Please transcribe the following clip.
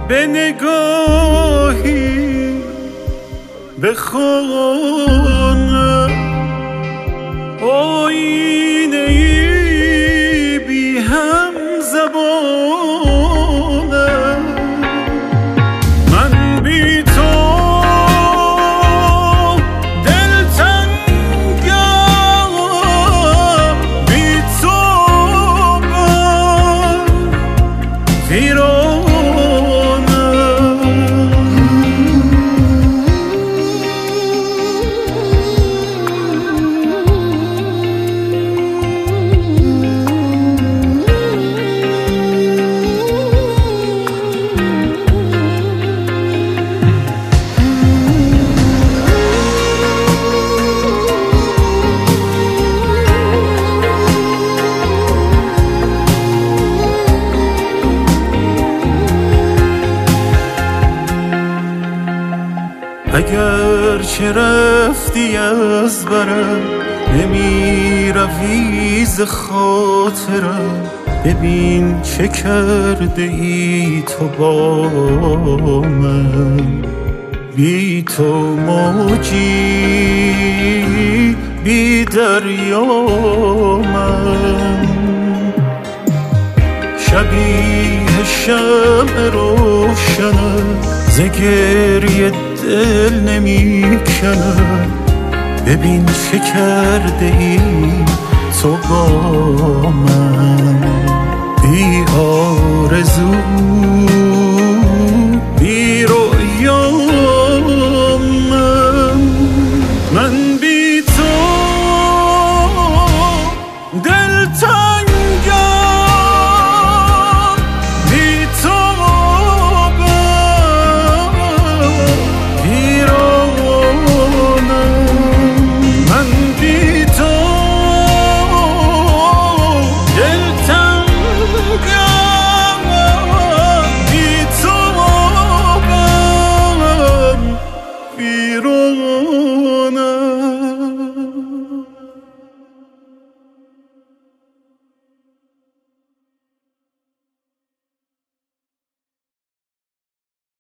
به نگاهی به خانه آینه ای بی هم زبانه من بی تو دلتنگم بی تو ویرانه اگر چه رفتی از برم نمی روی ز خاطرم ببین چه کرده ای تو با من بی تو موجی بی دریا من شبیه شمع روشنم ز گریه دل نمی کنم ببین چه کرده ای تو با من بی آرزو بی رویا من بی تو دلتنگم بی تو بیرون